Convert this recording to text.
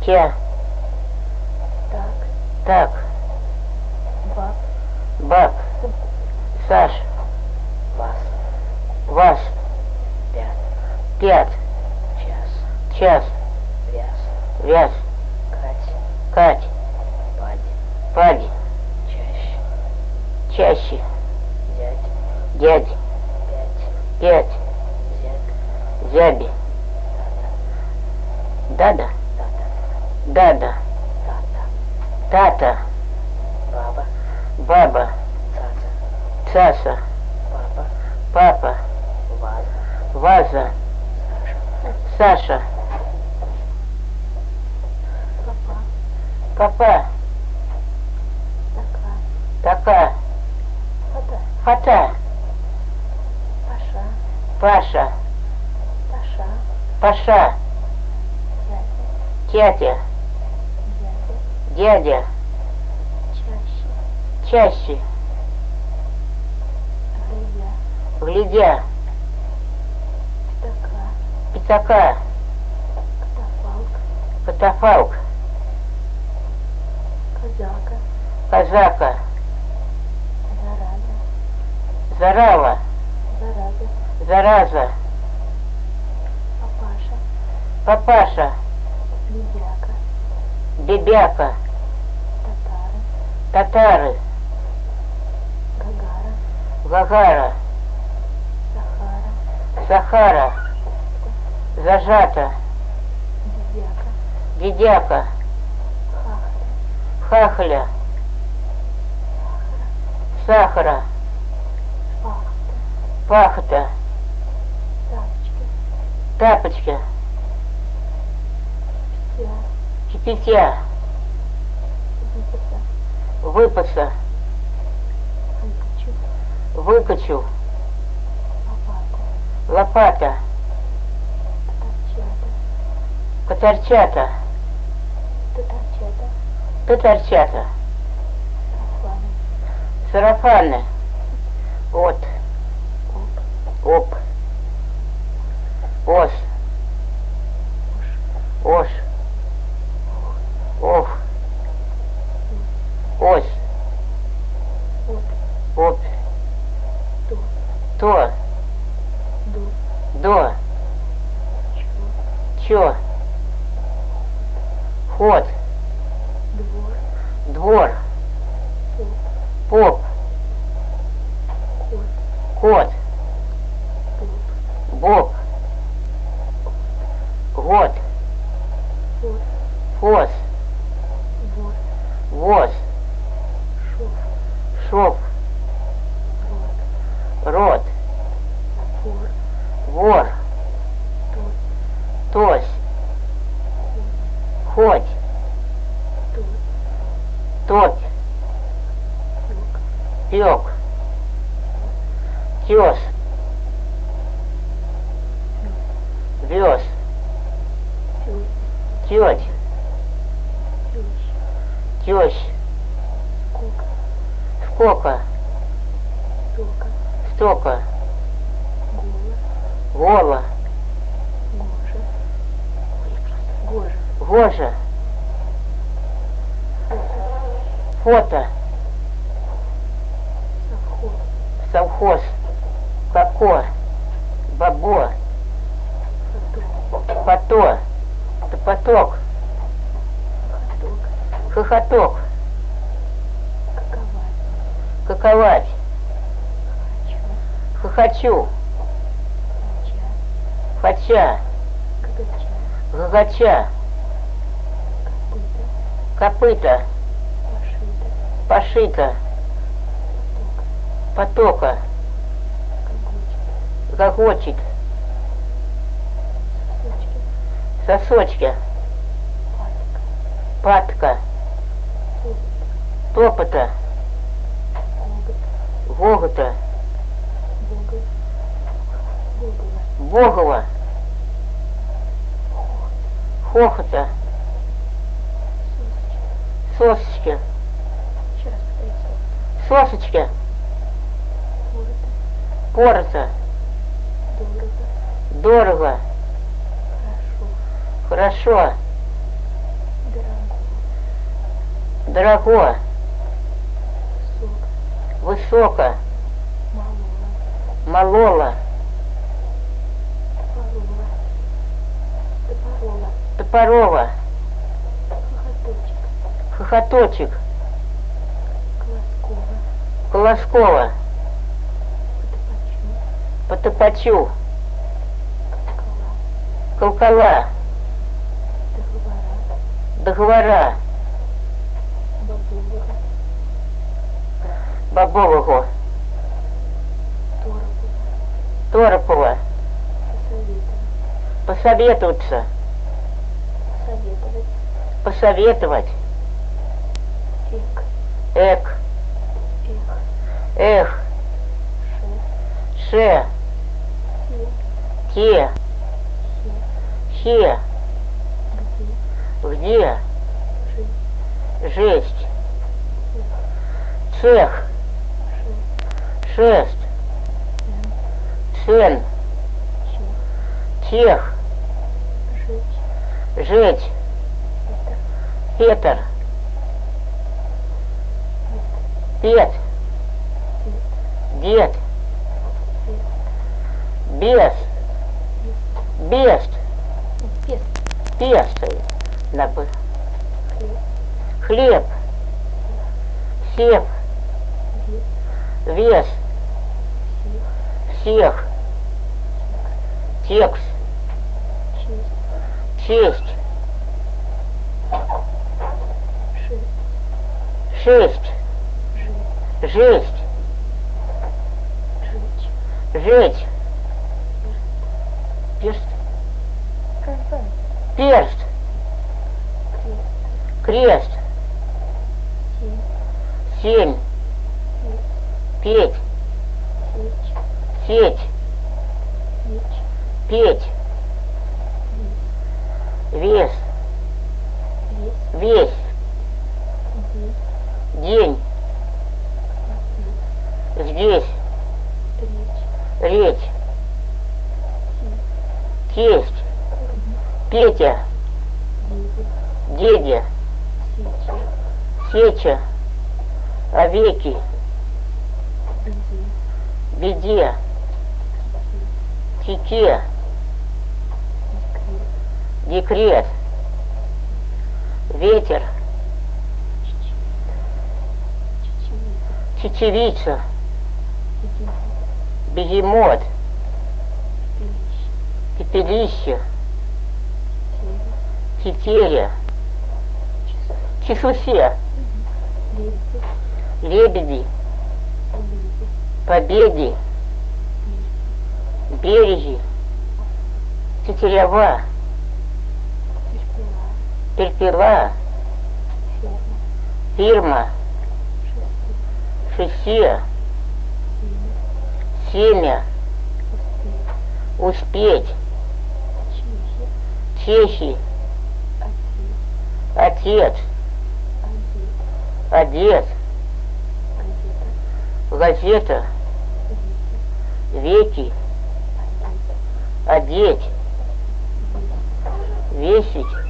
Те. Так. Так. Баб. Баб. Саш. Вас. Вас. Пять. 5. Час. Час. Вяз. Вяз. Кать. Кать. Падь. Падь. Чаще. Чаще. Дядь. Дядь. 5. 5. Зябь. Зяби. Дада. Тата. Дада. Тата. Тата. Баба. Баба. Цаца. Цаса. Папа. Папа. Ваза. Ваза. Саша. Саша. Папа. Папа. Така. Така. Фата. Фата. Паша. Паша. Таша. Паша. Дядя. Тятя. Дядя. Дядя. Чаще. Чаще. Глядя. Глядя. Пятака. Пятака. Катафалк. Катафалк. Казака. Казака. Зараза. Зарава. Зараза. Зараза. Папаша. Папаша. Бебяка. Бебяка. Татары. Татары. Гагара. Гагара. Сахара. Сахара. Зажата. Дедяка. Дедяка. Хахля. Хахля. Сахара. Пахта. Пахта. Тапочки. Тапочка. Питья. Кипятя. Выпаса. Выпаса. Выкачу. Выкачу. Лопату. Лопата. Торчата. Которчата. Татарчата. Татарчата. Сарафаны. Сарафаны. Вот. Оп. Оп. Ос. Ош. Ох. Ось. Оп. Оп. То. То. До. До. Чё. Чё. Ход. Двор. Двор. Поп. Поп. Кот. Кот. Поп. Боб. Год. Фор. Фос. Вор. Воз. Шов. Шов. Рот. Рот. Вор. Вор. Тот. Тось. Хоть. Тот. Тот. Юг. Пек. Тес. Вез. Тёть. Теть. Тёщ. Тещ. Сколько. Сколько. Стока. Стока. Гола. Гола. Гожа. Гожа. Гожа. Фото. Фото. Совхоз. Совхоз. Како. Бабо. Фото. Фото. Топоток. Хоток. Хохоток. Каковать. Каковать. Хочу. Хохочу. Хоча. Хоча. Гагача. Гагача. Копыта. Копыта. Пошита. Пошита. Потока. Потока. Гогочит. Гогочит. Сучки. Сосочки. Патка. Патка. Топот. Топота. Гогот. Гогота. Богов. Богова. Богова. Хохота. Сосочка. Сосочки. Сейчас подойдет. Сосочки. Порота. Порота. Дорого. Дорого. Хорошо. Хорошо. Дорого. Высоко. Высоко. Малого. Молола. Топорола. Топорола. Топорова. Хохоточек. Хохоточек. Колоскова. Колоскова. Потопачу. Потопачу. Колокола. Колкала. Договора. Договора. Бабулова. Бобового. Торопова. Торопова. Посоветовать. Посоветоваться. Посоветовать. Посоветовать. Эк. Эк. Эх. Эх. Ше. Ше. Те. Те. Хе. Хе. Где. Где. Жить. Жесть. Эх. Цех. Ше. Шесть. Эн. Цен. Че. Тех. Жить. Жить. Это. Петр. Нет. Пет. Нет. Дед. Нет. Бес. Бест. Пес. Пестой. Набы. Хлеб. Хлеб. Сев. Вес. Вес. Всех. Всех. Текст. Честь. Честь. Шесть. Шесть. Жить. Жесть. Жить. Жить. Перст. Правильно. Перст. Крест. Крест. Семь. Семь. Петь. Петь. Сечь. Сеть. Печь. Петь. Вес. Вес. Весь. Весь. День. День. Здесь. Здесь. Речь. Речь. Тесть. Тесть. Петя. Дети. Дедя. Сеча. Сеча. Овеки. Беде. Беде. Тике. Декрет. Декрет. Ветер. Чечевица. Чечевица. Бегемот. Бегемот. Пилищ. Пепелище. Тетеря. Тетеря. Чесусе. Лебеди. Лебеди. Победе. Победе. Береги. Тетерева. Терпела. Перпела. Ферма. Фирма. Шоссе. Шоссе. Семя. Семя. Успех. Успеть. Чехи. Чехи. Отец. Отец. Одет. Одет. Газета. Газета. Веки. Веки. Одеть. Весить. Весить.